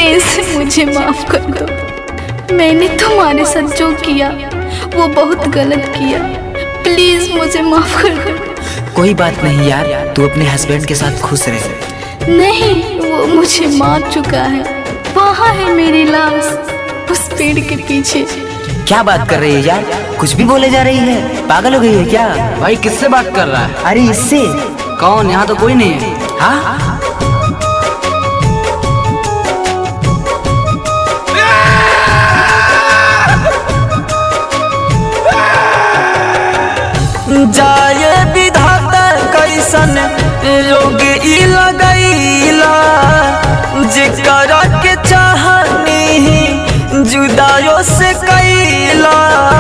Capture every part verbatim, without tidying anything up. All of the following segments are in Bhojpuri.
प्लीज मुझे माफ कर दो। मैंने तुम्हारे साथ जो किया वो बहुत गलत किया। प्लीज मुझे माफ कर दो। कोई बात नहीं यार, तू अपने हस्बैंड के साथ खुश रहे। नहीं, वो मुझे मार चुका है। वहाँ है मेरी लाश, उस पेड़ के पीछे। क्या बात कर रही है यार, कुछ भी बोले जा रही है, पागल हो गई है क्या? भाई किससे बात कर रहा है? अरे इससे। कौन? यहाँ तो कोई नहीं है। हाँ जाए विधाता कैसन रोग ई लगैला, जेकरा के चाहनी जुदाइयों से कैला।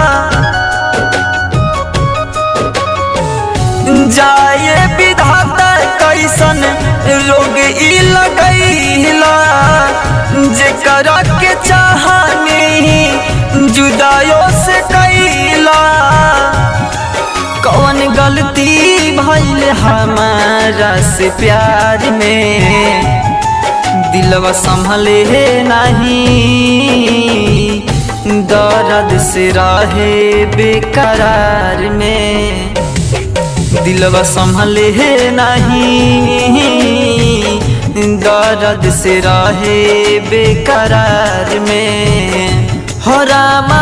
जाए विधाता कैसन रोग ई लगैला, जेकरा के चाहनी जुदाइयों से कैला। कौन गलती भइल हमारा से प्यार में, दिलवा संभले नहीं, दर्द से रहे बेकरार में। दिलवा संभले नहीं, दर्द से रहे बेकरार में। हो रामा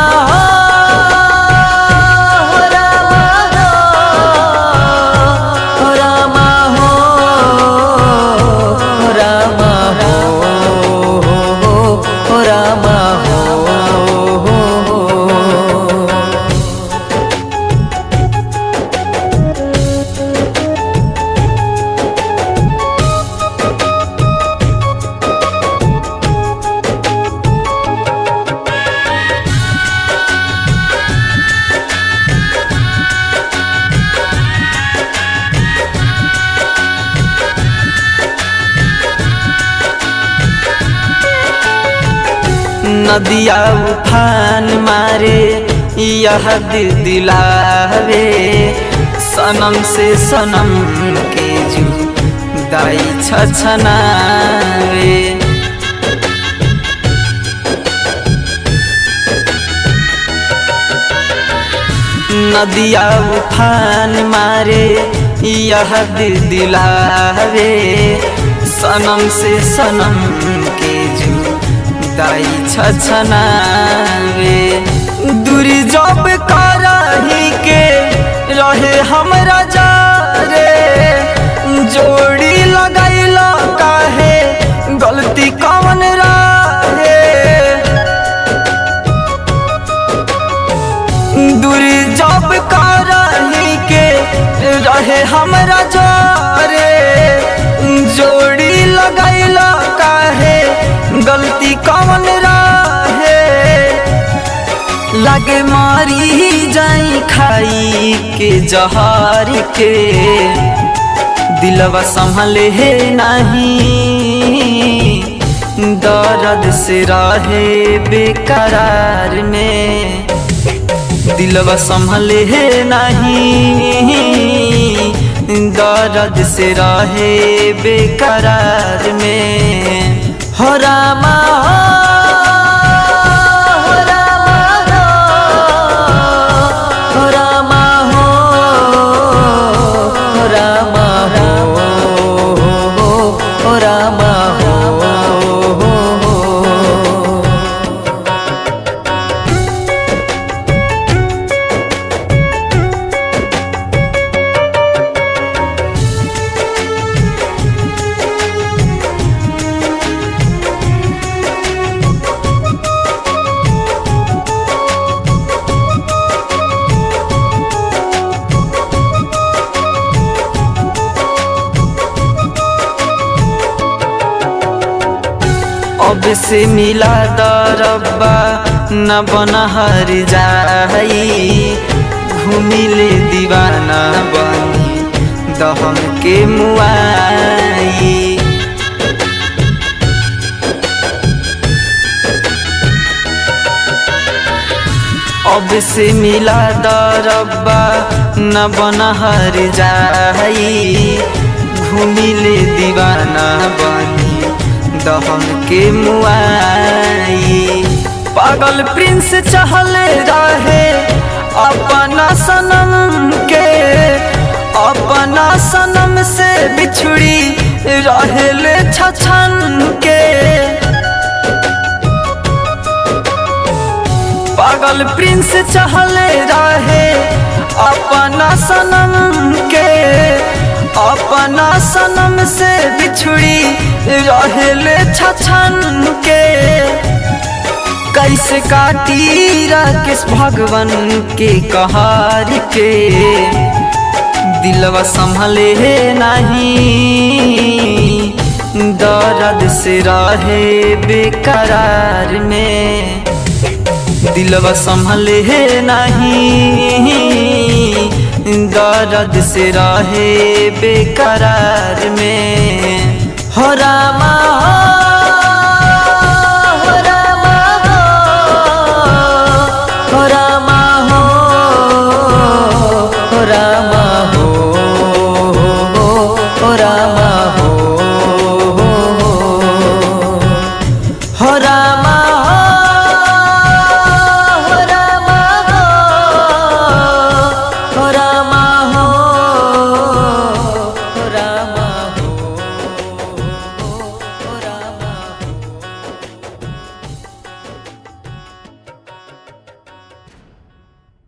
नदिया उफान मारे यह दिल दिलावे, सनम से सनम के जुदाई छछनावे। नदिया उफान मारे यह दिल दिलावे, सनम से सनम के दाई छछनावे। दूरी जब करही के रहे हमरा जारे, जोड़ी लगैला काहे गलती कौन रहे। दूरी जब करही के रहे हमरा जारे, जोड़ी लगैला काहे गलती कौन रहे। लगे मारी जाई खाई के जहर के, दिलवा संभले नहीं, दर्द से रहे बेकरार में। दिलवा संभले नहीं, दर्द से रहे बेकरार में। हो रामा हो रामा हो रामा हो रामा हो रामा हो। अब से मिला दरब्बा न बनहर जाई, घूमिले दीवाना बनी दहम के मुआई। अब से मिला दरब्बा न बनहर जाई, घूमिले दीवाना बनी दहम के मुआई। पागल प्रिंस चहले रहे अपना सनम के, अपना सनम से बिछुड़ी रहेले छछन के। पागल प्रिंस चहले रहे अपना सनम के, अपना सनम से बिछुड़ी रहेले छछन के। कैसे काटी राकेश भगवान के कहर के, दिलवा संभले नहीं दर्द से रहे बेकरार में। दिलवा संभले नहीं दर्द से रहे बेकरार में। हो रामा